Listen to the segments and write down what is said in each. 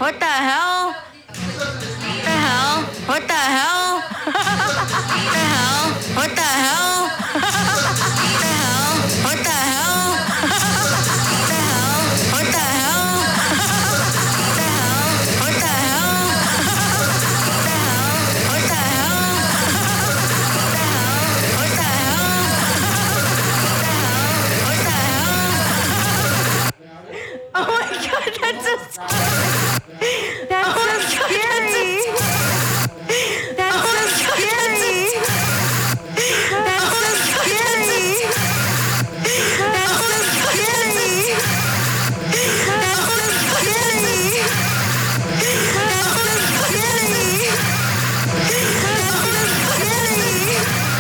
What the hell? What the hell? What the hell? What the hell? What the hell? What the hell? What the hell? What the hell? What the hell? What the hell? What the hell? Oh my god, that's so scary. That's so scary. That's so scary. That's so scary. That's so scary. That's so scary. That's so scary. That's so scary.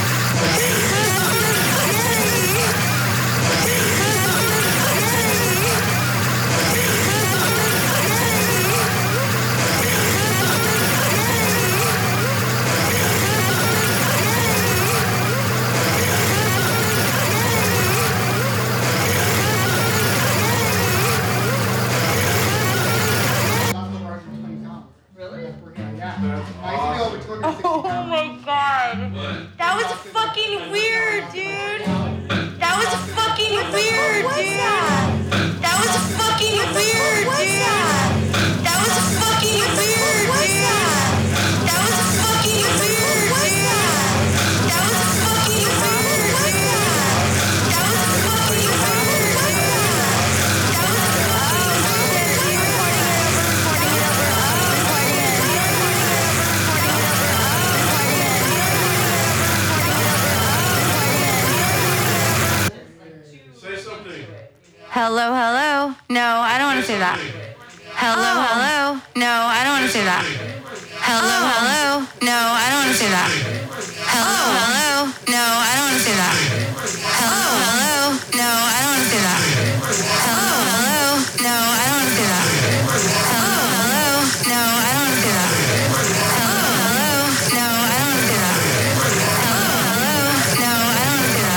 Oh my god. That was fucking weird, dude. That was fucking weird, dude. That was fucking weird, dude. That was fucking weird, dude. That was fucking weird, dude. That was fucking weird, dude. That was fucking weird, dude. That was Hello, hello. No, I don't want to say that. Hello, hello. No, I don't want to say that. Hello, hello. No, I don't want to say that. Hello, hello. No, I don't want to say that. Hello, hello. No, I don't want to say that. Hello, hello. No, I don't want to say that. Hello, hello. No, I don't want to say that. Hello, hello. No, I don't want to say that. Hello, hello. No, I don't want to say that.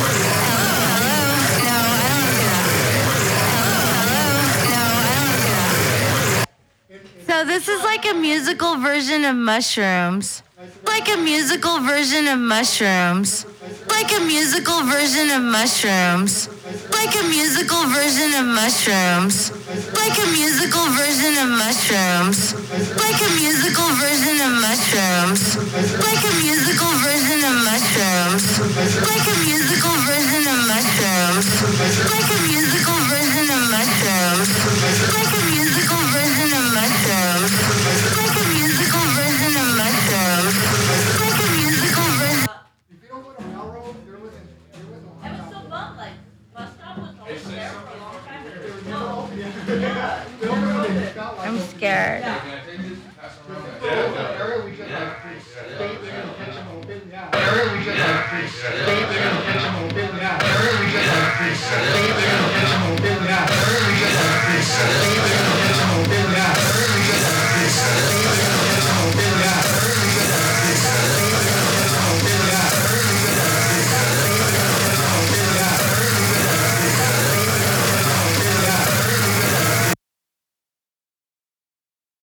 So this is like a musical version of mushrooms. Like a musical version of mushrooms. Like a musical version of mushrooms. Like a musical version of mushrooms. Like a musical version of mushrooms. Like a musical version of mushrooms. Like a musical version of mushrooms. Like a musical version of mushrooms. Like a musical version of mushrooms. Like a musical version of mushrooms. Like a musical version of mushrooms. Like a musical version. If you don't go to Melrose, there was It was so bump, like, bus stop was open there for a long time. I'm scared. Area we just